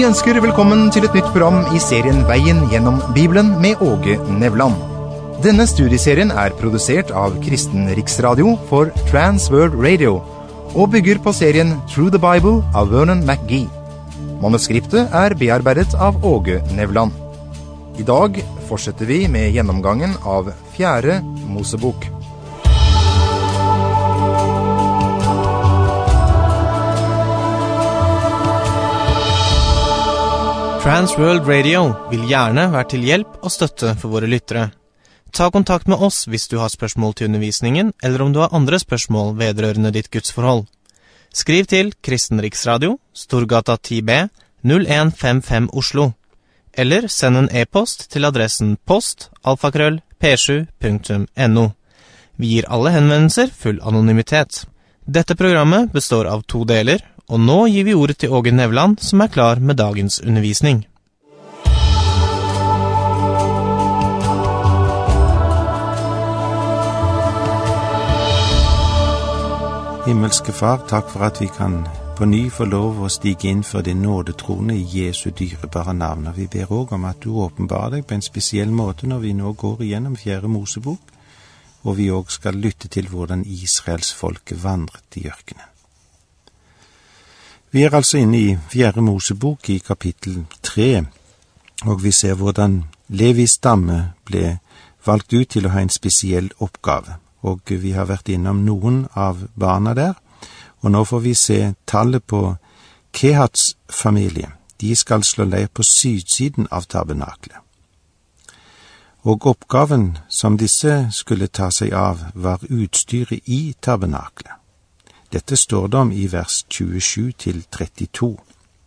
ønsker velkommen til et nytt program i serien Veien gjennom Bibelen med Åge Nevland. Denne studieserien er produsert av Kristen Riksradio for Trans World Radio og bygger på serien Through the Bible av Vernon McGee. Manuskriptet er bearbeidet av Åge Nevland. I dag fortsetter vi med gjennomgangen av 4. Mosebok. Trans World Radio vil gjerne være til hjelp og støtte for våre lyttere. Ta kontakt med oss hvis du har spørsmål til undervisningen, eller om du har andre spørsmål vedrørende ditt gudsforhold. Skriv til Kristen Riksradio, Storgata 10B, 0155 Oslo, eller send en e-post til adressen post@p7.no. Vi gir alle henvendelser full anonymitet. Dette programmet består av 2 deler, og nå gir vi ordet til Åge Nevland, som er klar med dagens undervisning. Himmelske Far, takk for at vi kan på ny få lov å stige inn for din nådetrone i Jesu dyrebare navn. Og vi ber også om at du åpenbarer deg på en spesiell måte når vi nå går igjennom 4. Mosebok, og vi også skal lytte til hvordan Israels folke vandret i ørkenen. Vi er altså inne i 4. Mosebok i kapittel 3, og vi ser hvordan Levis stamme ble valgt ut til å ha en spesiell oppgave. Og vi har vært innom noen av barna der, og nå får vi se tallet på Kehats familie. De skal slå leir på sydsiden av tabernaklet. Og oppgaven som disse skulle ta seg av var utstyret i tabernaklet. Dette står det om i vers 27-32.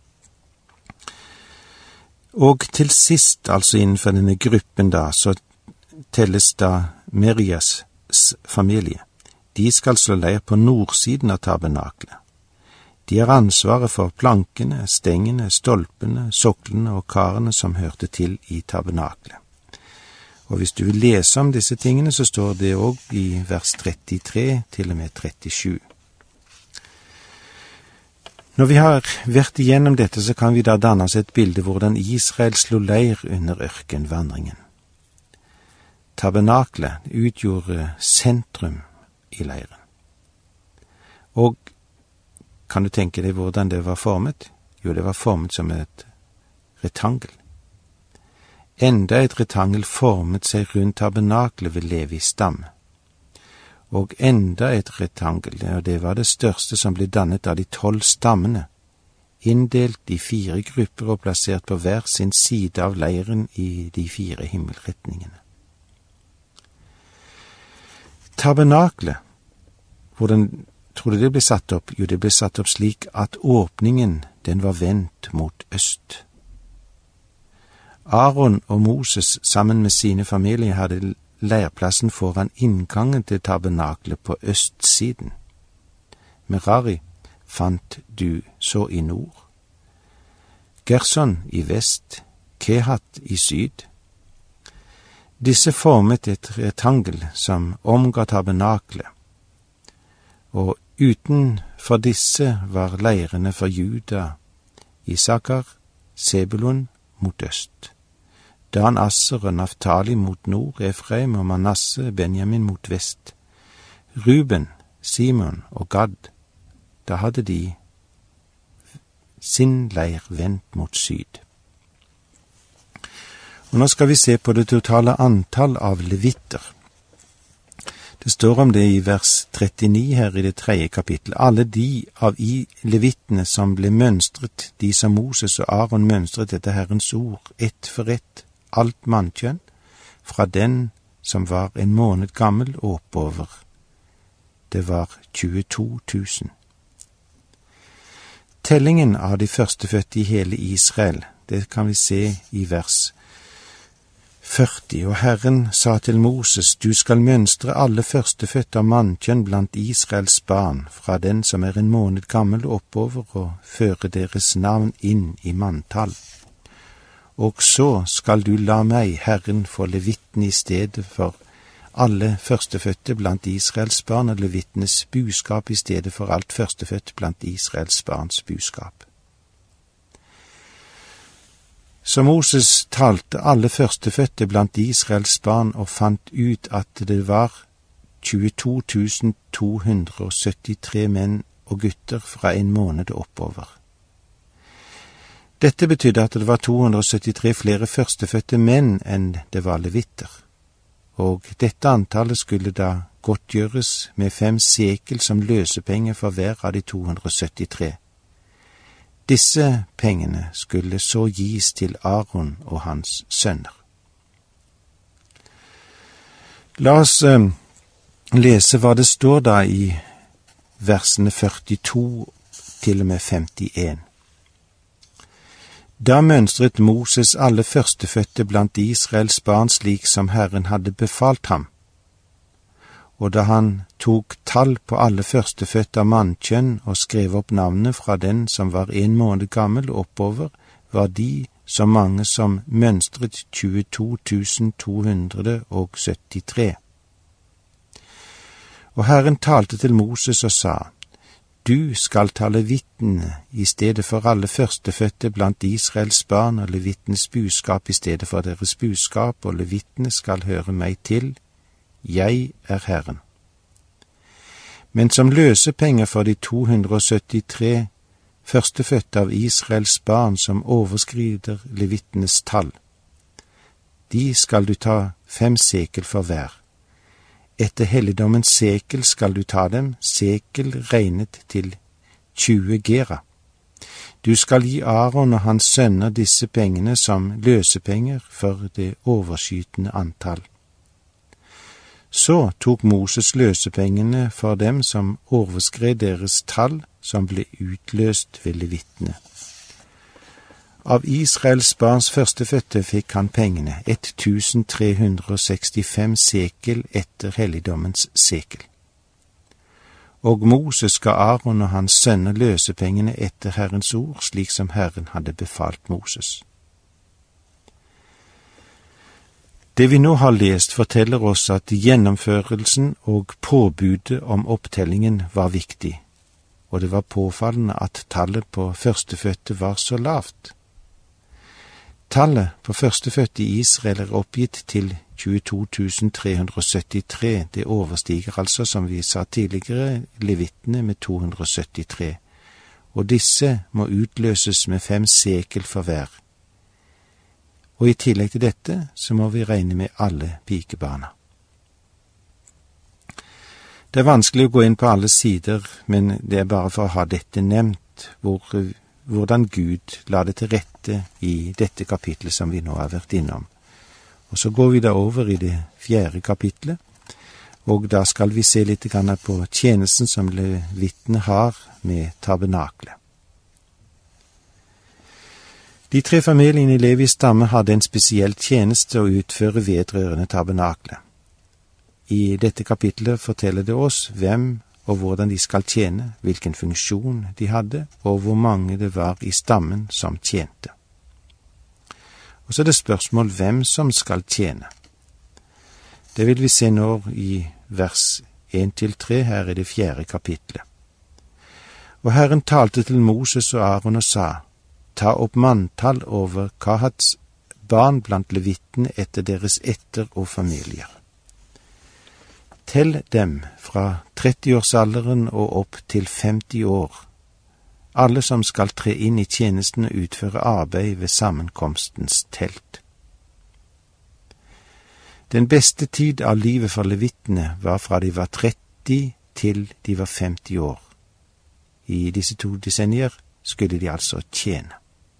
Og til sist, altså innenfor denne gruppen da, så telles da Merias familie. De skal slå leir på nordsiden av tabernaklet. De har ansvaret for plankene, stengene, stolpene, soklene og karene som hørte til i tabernaklet. Og hvis du vil lese om disse tingene, så står det også i vers 33 til og med 37. Når vi har vært igjennom dette, så kan vi da danne oss et bilde hvordan Israel slo leir under ørkenvandringen. Tabernaklet utgjorde sentrum i leiren. Og kan du tenke deg hvordan det var formet? Jo, det var formet som et retangel. Enda et retangel formet seg rundt tabernaklet ved Levis stamme. Og enda et retangel, og det var det største som ble dannet av de 12 stammene, inndelt i 4 grupper og plassert på hver sin side av leiren i de 4 himmelretningene. Tabernaklet, hvordan tror du det ble satt opp? Jo, det ble satt opp slik at åpningen, den var vendt mot øst. Aaron og Moses sammen med sine familier hadde leirplassen foran inngangen til tabernaklet på østsiden. Merari fant du så i nord. Gerson i vest, Kehat i syd. Disse formet et retangel som omga tabernaklet, og utenfor disse var leirene for Juda, Isakar, Sebulon mot øst. Dan, Asser og Naftali mot nord, Efraim og Manasse, Benjamin mot vest. Ruben, Simon og Gad, da hadde de sin leir vendt mot syd. Og nå skal vi se på det totale antall av levitter. Det står om det i vers 39 her i det 3. kapittel. Alle de av levittene som ble mønstret, de som Moses og Aaron mønstret etter Herrens ord, ett for ett, alt mannkjønn, fra den som var en måned gammel og oppover. Det var 22 000. Tellingen av de førstefødte i hele Israel, det kan vi se i vers 40. Og Herren sa til Moses, du skal mønstre alle førstefødte av mannkjønn blant Israels barn, fra den som er en måned gammel og oppover, og føre deres navn inn i manntall. Og så skal du la meg, Herren, få levitten i stedet for alle førstefødte blant Israels barn, og levittenes buskap i stedet for alt førstefødt blant Israels barns buskap. Så Moses talte alle førstefødte blant Israels barn og fant ut at det var 22 273 menn og gutter fra en måned oppover. Dette betydde at det var 273 flere førstefødte menn enn det var levitter, og dette antallet skulle da godtgjøres med 5 sekel som løsepenger for hver av de 273. Disse pengene skulle så gis til Aaron og hans sønner. La oss lese hva det står da i versene 42 til og med 51. Da mønstret Moses alle førstefødte blant Israels barn slik som Herren hadde befalt ham. Og da han tok tall på alle førstefødte av mannkjønn og skrev opp navnet fra den som var 1 måned gammel oppover, var de så mange som mønstret 22 273. Og Herren talte til Moses og sa, «Du skal ta levittene i stedet for alle førstefødte blant Israels barn og levittenes buskap i stedet for deres buskap, og levittene skal høre meg til. Jeg er Herren. Men som løsepenger for de 273 førstefødte av Israels barn som overskrider levittenes tall, de skal du ta 5 sekel for hver. Etter helligdommens sekel skal du ta dem, sekel regnet til 20 gera. Du skal gi Aaron og hans sønner disse pengene som løsepenger for det overskytende antall. Så tok Moses løsepengene for dem som overskred deres tall, som ble utløst ved levittene. Av Israels barns førstefødte fikk han pengene, 1365 sekel etter helligdommens sekel. Og Moses ga Aaron og hans sønner løsepengene etter Herrens ord, slik som Herren hadde befalt Moses. Det vi nå har lest forteller oss at gjennomførelsen og påbudet om opptellingen var viktig, og det var påfallende at tallet på førstefødte var så lavt. Tallet på førstefødte i Israel er oppgitt til 22 373, det overstiger altså, som vi sa tidligere, levittene med 273, og disse må utløses med 5 sekel for hver. Og i tillegg til dette så må vi regne med alle pikebarna. Det er vanskelig å gå inn på alle sider, men det er bare for å ha dette nevnt, hvordan Gud la det til rette i dette kapitlet som vi nå har vært innom. Og så går vi da over i det 4. kapitlet, og da skal vi se litt på tjenesten som levittene har med tabernaklet. De 3 familiene i Levis stamme hadde en spesiell tjeneste å utføre vedrørende tabernaklet. I dette kapitlet forteller det oss hvem og hvordan de skal tjene, hvilken funksjon de hadde, og hvor mange det var i stammen som tjente. Og så er det spørsmål hvem som skal tjene. Det vil vi se nå i vers 1-3 her i det 4. kapitlet. Og Herren talte til Moses og Aaron og sa, ta opp manntall over Kahats barn blant levittene etter deres etter og familier. Tell dem fra 30-årsalderen og opp til 50 år, alle som skal tre inn i tjenesten og utføre arbeid ved sammenkomstens telt. Den beste tid av livet for levittene var fra de var 30 til de var 50 år. I disse 2 desennier skulle de altså tjene.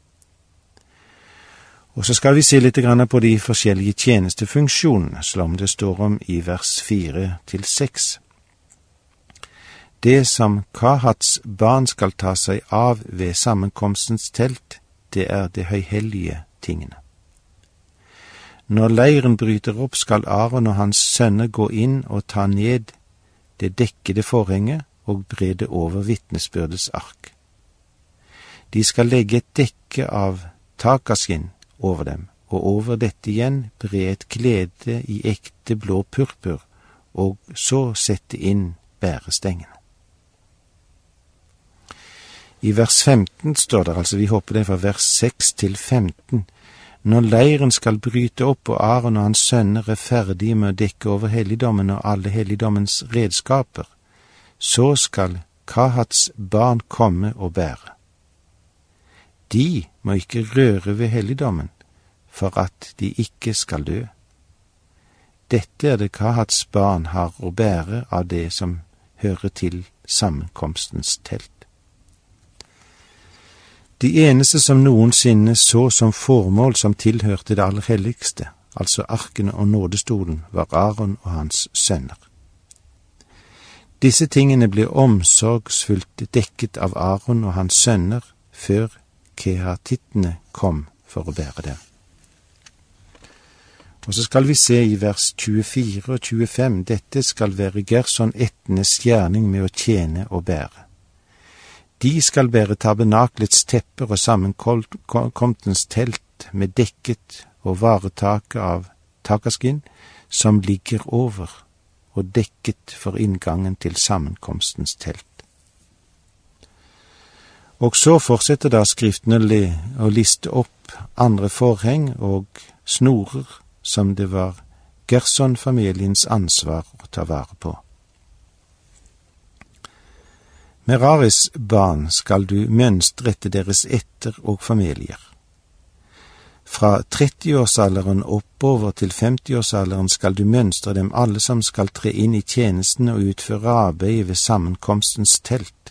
Og så skal vi se litt på de forskjellige tjenestefunksjonene, som det står om i vers 4-6. Det som Kahats barn skal ta seg av ved sammenkomstens telt, det er de høyhellige tingene. Når leiren bryter opp, skal Aaron og hans sønner gå inn og ta ned det dekkede forhenget og bre det over vitnesbyrdets ark. De skal legge et dekke av takaskinn over dem, og over dette igjen bre et klede i ekte blå purpur, og så sette inn bærestengene. I vers 15 står det, altså vi hopper det fra vers 6 til 15, Når leiren skal bryte opp og Aron og hans sønner er ferdige med å dekke over helligdommen og alle helligdommens redskaper, så skal Kahats barn komme og bære. De må ikke røre ved helligdommen, for at de ikke skal dø. Dette er det Kahats barn har å bære av det som hører til sammenkomstens telt. De eneste som noensinne så som formål som tilhørte det aller helligste, altså arkene og nådestolen, var Aron og hans sønner. Disse tingene ble omsorgsfullt dekket av Aron og hans sønner før kehatittene kom for å bære dem. Og så skal vi se i vers 24 og 25, dette skal være Gerson ættenes gjerning med å tjene og bære. De skal bære tabernaklets tepper og sammenkomstens telt med dekket og varetaket av takaskinn som ligger over og dekket for inngangen til sammenkomstens telt. Og så fortsetter da skriftene å liste opp andre forheng og snorer som det var Gerson-familiens ansvar å ta vare på. Meraris barn skal du mønstre etter deres etter og familier. Fra 30-årsalderen oppover til 50-årsalderen skal du mønstre dem alle som skal tre inn i tjenesten og utføre arbeidet ved sammenkomstens telt.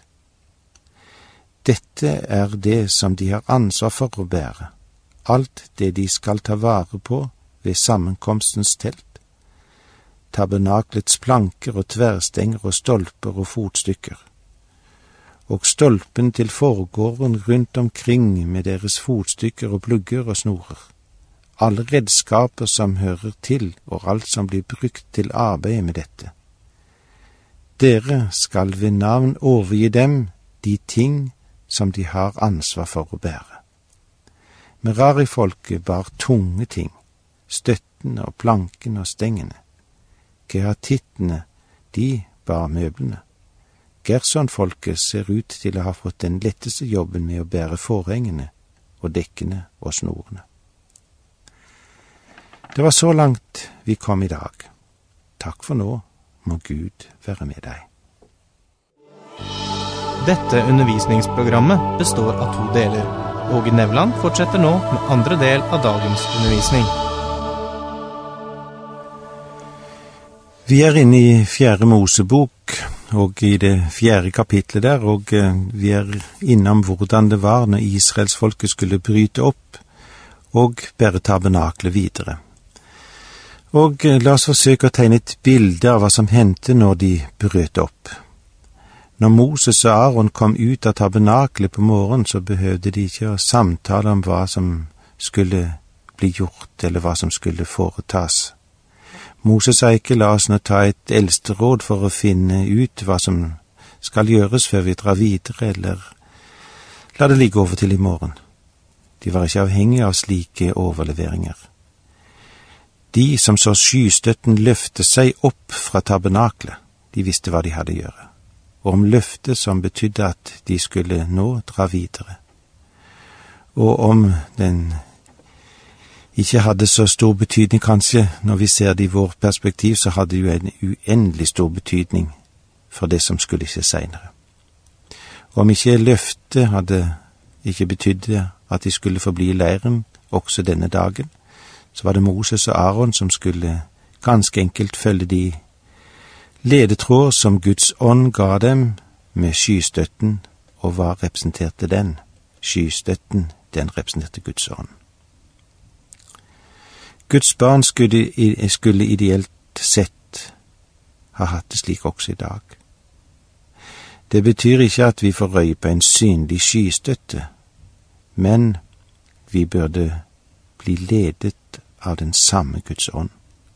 Dette er det som de har ansvar for å bære, alt det de skal ta vare på ved sammenkomstens telt, tabernaklets planker og tverrstenger og stolper og fotstykker, og stolpen til forgården rundt omkring med deres fotstykker og plugger og snorer, alle redskaper som hører til og alt som blir brukt til arbeidet med dette. Dere skal ved navn overgi dem de ting som de har ansvar for å bære. Merari-folket bar tunge ting, støttene og plankene og stengene. Kehatittene, de bar møblene. Gerson-folket ser ut til å ha fått den letteste jobben med å bære forhengene og dekkene og snorene. Det var så langt vi kom i dag. Takk for nå, må Gud være med deg. Dette undervisningsprogrammet består av 2 deler. Åge Nevland fortsetter nå med andre del av dagens undervisning. Vi er inne i 4. Mosebok, og i det 4. kapitlet der, og vi er innom hvordan det var når Israelsfolket skulle bryte opp og bære tabernaklet videre. Og la oss forsøke å tegne et bilde av hva som hendte når de brøt opp. Når Moses og Aron kom ut av tabernaklet på morgenen, så behøvde de ikke å samtale om hva som skulle bli gjort, eller hva som skulle foretas. Moses sa ikke la oss nå ta et eldsteråd for å finne ut hva som skal gjøres før vi drar videre, eller la det ligge over til i morgen. De var ikke avhengige av slike overleveringer. De som så skystøtten løfte seg opp fra tabernaklet, de visste hva de hadde å gjøre, og om løftet som betydde at de skulle nå dra videre. Og om den ikke hadde så stor betydning, kanskje når vi ser det i vår perspektiv, så hadde det jo en uendelig stor betydning for det som skulle skje senere. Og om ikke løftet hadde ikke betydde at de skulle forbli i leiren også denne dagen, så var det Moses og Aron som skulle ganske enkelt følge de ledetråder som Guds ånd ga dem med skystøtten, og hva representerte den? Skystøtten, den representerte Guds ånd. Guds barn skulle ideelt sett ha hatt det slik også i dag. Det betyr ikke at vi får røye på en synlig skystøtte, men vi burde bli ledet av den samme Guds ånd.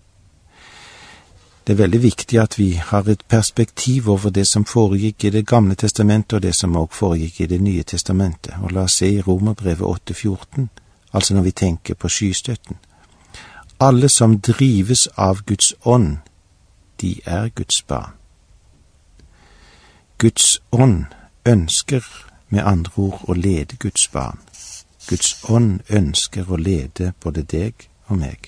Det er veldig viktig at vi har et perspektiv over det som foregikk i det gamle testamentet og det som også foregikk i det nye testamentet. Og la oss se i Romerbrevet 8:14, altså når vi tenker på skystøtten. Alle som drives av Guds ånd, de er Guds barn. Guds ånd ønsker med andre ord å lede Guds barn. Guds ånd ønsker å lede både deg og meg.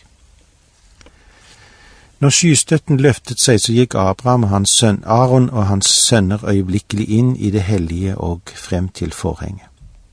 Når skystøtten løftet seg, så gikk Abraham og hans sønn Aaron og hans sønner øyeblikkelig inn i det hellige og frem til forhenget.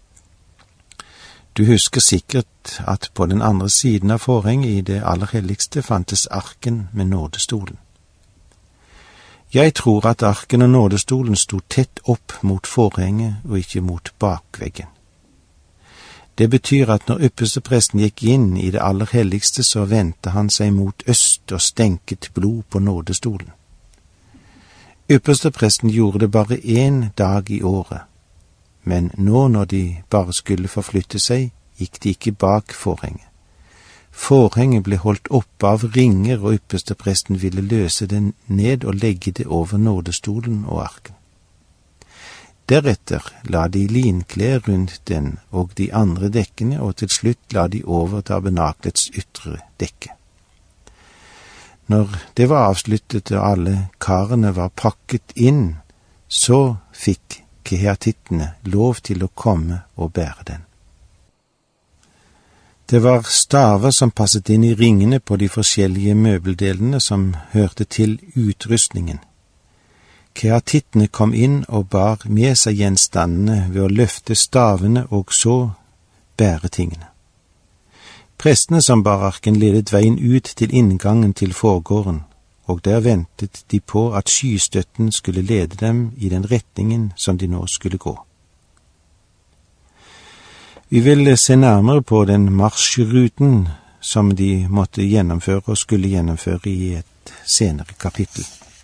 Du husker sikkert at på den andre siden av forhenget i det aller helligste fantes arken med nådestolen. Jeg tror at arken og nådestolen sto tett opp mot forhenget og ikke mot bakveggen. Det betyr at når ypperstepresten gikk inn i det aller helligste, så vendte han seg mot øst og stenket blod på nådestolen. Ypperstepresten gjorde det bare 1 dag i året, men nå når de bare skulle forflytte seg, gikk de ikke bak forhenget. Forhenget ble holdt oppe av ringer, og ypperstepresten ville løse den ned og legge det over nådestolen og arken. Deretter la de linklær rundt den og de andre dekkene, og til slutt la de over tabernaklets ytre dekke. Når det var avsluttet og alle karene var pakket inn, så fikk kehattittene lov til å komme og bære den. Det var staver som passet inn i ringene på de forskjellige møbeldelene som hørte til utrustningen. Kehattittene kom inn og bar med seg gjenstandene ved å løfte stavene og så bære tingene. Prestene som bar arken ledet veien ut til inngangen til forgården, og der ventet de på at skystøtten skulle lede dem i den retningen som de nå skulle gå. Vi vil se nærmere på den marsjruten som de måtte gjennomføre og skulle gjennomføre i et senere kapittel.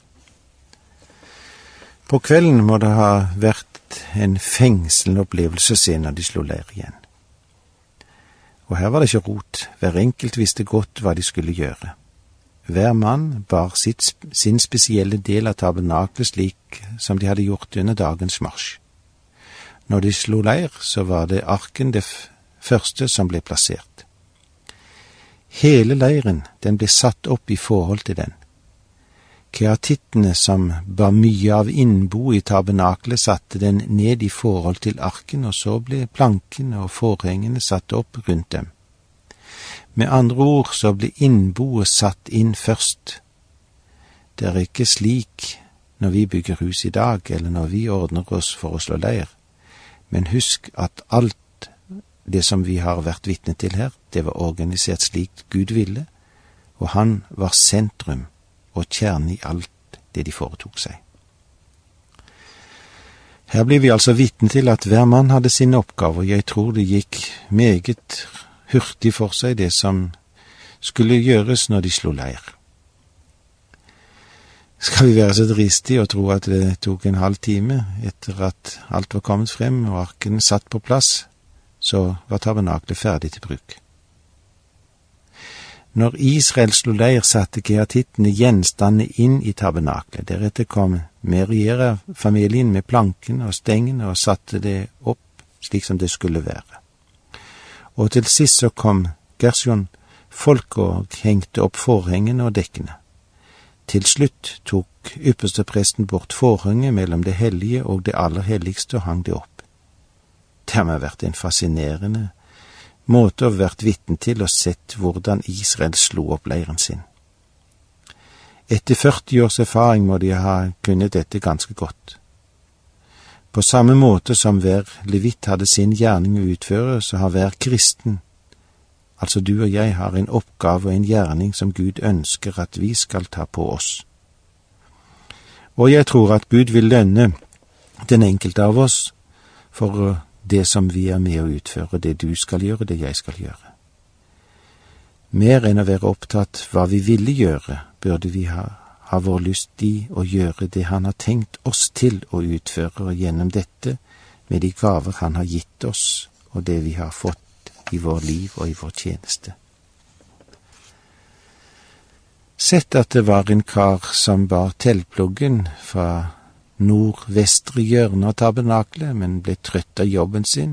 På kvelden må det ha vært en fengslende opplevelse å se når de slo leir igjen. Og her var det ikke rot, hver enkelt visste godt hva de skulle gjøre. Hver mann bar sin spesielle del av tabernaklet slik som de hadde gjort under dagens marsj. Når de slo leir, så var det arken det første som ble plassert. Hele leiren, den ble satt opp i forhold til den. Kehattittene som bar mye av innbo i tabernaklet, satte den ned i forhold til arken, og så ble plankene og forhengene satt opp rundt dem. Med andre ord så ble innboet satt inn først. Det er ikke slik når vi bygger hus i dag, eller når vi ordner oss for å slå leir. Men husk at alt det som vi har vært vitne til her, det var organisert slik Gud ville, og han var sentrum og kjerne i alt det de foretok seg. Her blir vi altså vitne til at hver mann hadde sin oppgave, og jeg tror det gikk meget hurtig for seg det som skulle gjøres når de slo leir. Skal vi være så dristige og tro at det tok en halv time etter at alt var kommet frem og arken satt på plass, så var tabernaklet ferdig til bruk. Når Israel slo leir, satte kehattittene gjenstandene inn i tabernaklet. Deretter kom Meriera-familien med planken og stengen og satte det opp slik som det skulle være. Og til sist så kom Gershon, folk og hengte opp forhengene og dekkene. Til slutt tok ypperstepresten bort forhenget mellom det hellige og det aller helligste og hang det opp. Det har vært en fascinerende måte å vært vitne til og sett hvordan Israel slo opp leiren sin. Etter 40 års erfaring må de ha kunnet dette ganske godt. På samme måte som hver levitt hadde sin gjerning å utføre, så har hver kristen, altså du og jeg, har en oppgave og en gjerning som Gud ønsker at vi skal ta på oss. Og jeg tror at Gud vil lønne den enkelte av oss for det som vi er med å utføre, det du skal gjøre, det jeg skal gjøre. Mer enn å være opptatt hva vi ville gjøre, burde vi ha vår lyst i å gjøre det han har tenkt oss til å utføre, og gjennom dette, med de gaver han har gitt oss, og det vi har fått i vår liv og i vår tjeneste. Sett at det var en kar som bar teltpluggen fra nordvestre hjørne av tabernaklet, men ble trøtt av jobben sin.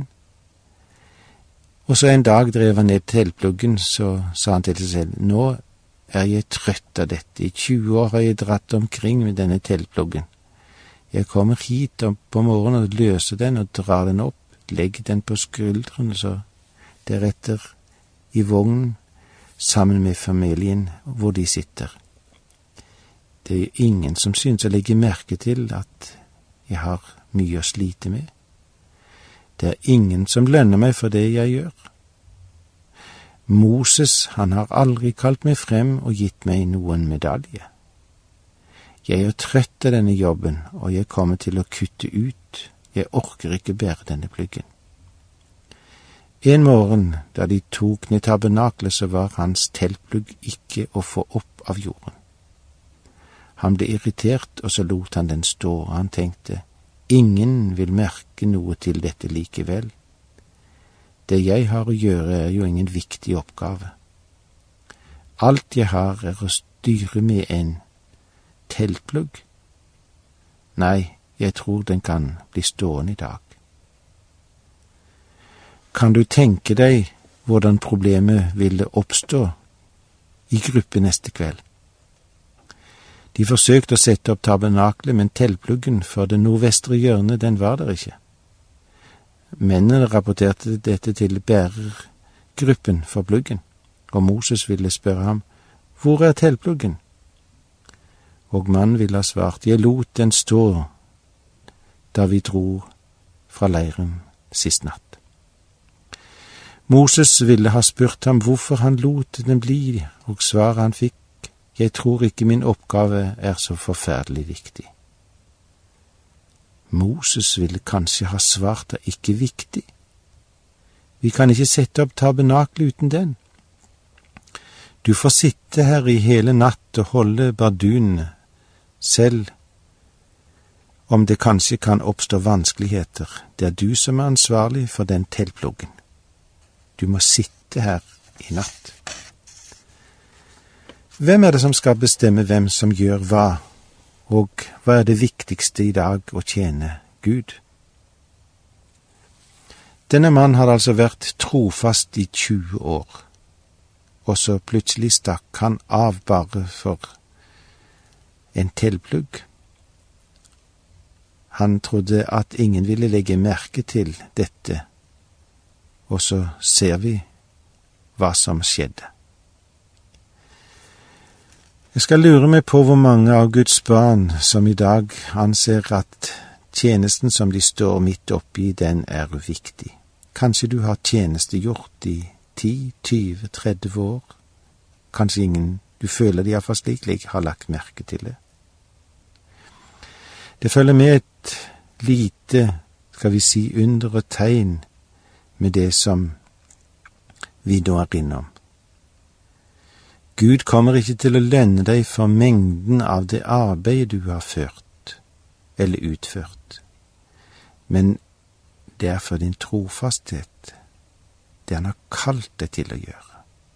Og så en dag drev han ned teltpluggen, så sa han til seg selv, nå er jeg trøtt av dette. I 20 år har jeg dratt omkring med denne teltpluggen. Jeg kommer hit om på morgenen og løser den og drar den opp, legger den på skuldrene, så deretter i vognen sammen med familien hvor de sitter. Det er ingen som synes å legge merke til at jeg har mye å slite med. Det er ingen som lønner meg for det jeg gjør. Moses, han har aldri kalt meg frem og gitt meg noen medalje. Jeg er trøtt av denne jobben, og jeg kommer til å kutte ut. Jeg orker ikke bære denne pluggen. En morgen, da de tok ned tabernaklet, så var hans teltplugg ikke å få opp av jorden. Han ble irritert, og så lot han den stå, og han tenkte, ingen vil merke noe til dette likevel. Det jeg har å gjøre er jo ingen viktig oppgave. Alt jeg har er å styre med en teltplugg. Nei, jeg tror den kan bli stående i dag. Kan du tenke deg hvordan problemet ville oppstå i gruppen neste kveld? De forsøkte å sette opp tabernaklet, men teltpluggen for det nordvestre hjørnet, den var der ikke. Mennene rapporterte dette til bærergruppen for pluggen, og Moses ville spørre ham, hvor er teltpluggen? Og mannen ville ha svart, jeg lot den stå da vi dro fra leiren sist natt. Moses ville ha spurt ham hvorfor han lot den bli, og svaret han fikk, jeg tror ikke min oppgave er så forferdelig viktig. Moses ville kanskje ha svart det ikke viktig. Vi kan ikke sette opp tabernaklet uten den. Du får sitte her i hele natt og holde bardunene, selv om det kanskje kan oppstå vanskeligheter. Det er du som er ansvarlig for den teltpluggen. Du må sitte her i natt. Hvem er det som skal bestemme hvem som gjør hva, og hva er det viktigste i dag å tjene Gud? Denne mannen har altså vært trofast i 20 år, og så plutselig stakk han av bare for en teltplugg. Han trodde at ingen ville legge merke til dette, og så ser vi hva som skjedde. Jeg skal lure meg på hvor mange av Guds barn som i dag anser at tjenesten som de står midt oppi, den er viktig. Kanskje du har tjenestegjort i 10, 20, 30 år. Kanskje ingen, du føler de iallfall slik, har lagt merke til det. Det følger med et lite, skal vi si, under og tegn med det som vi nå er innom. Gud kommer ikke til å lønne deg for mengden av det arbeid du har ført eller utført, men det er for din trofasthet, det han har kalt deg til å gjøre.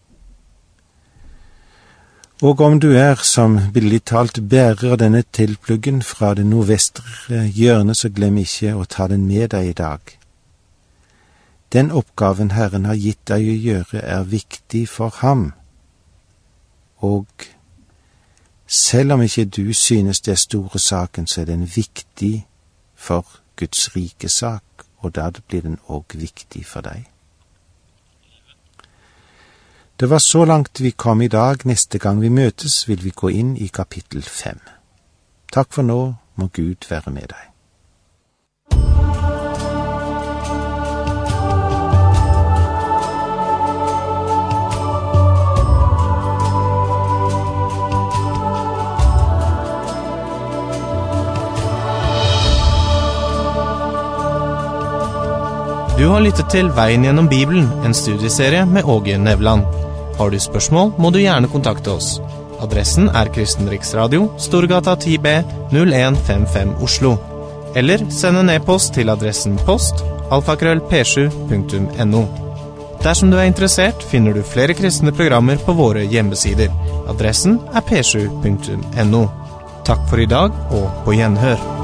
Og om du er, som billig talt, bærer av denne teltpluggen fra det nordvestre hjørnet, så glem ikke å ta den med deg i dag. Den oppgaven Herren har gitt deg å gjøre er viktig for ham. Og selv om ikke du synes det er store saken, så er den viktig for Guds rike sak, og da blir den også viktig for deg. Det var så langt vi kom i dag. Neste gang vi møtes vil vi gå inn i kapittel 5. Takk for nå, må Gud være med deg. Du har lyttet til Veien gjennom Bibelen, en studieserie med Åge Nevland. Har du spørsmål, må du gjerne kontakte oss. Adressen er Kristen Riksradio, Storgata 10B, 0155 Oslo. Eller send en e-post til adressen post@p7.no. Dersom du er interessert, finner du flere kristne programmer på våre hjemmesider. Adressen er p7.no. Takk for i dag, og på gjenhør.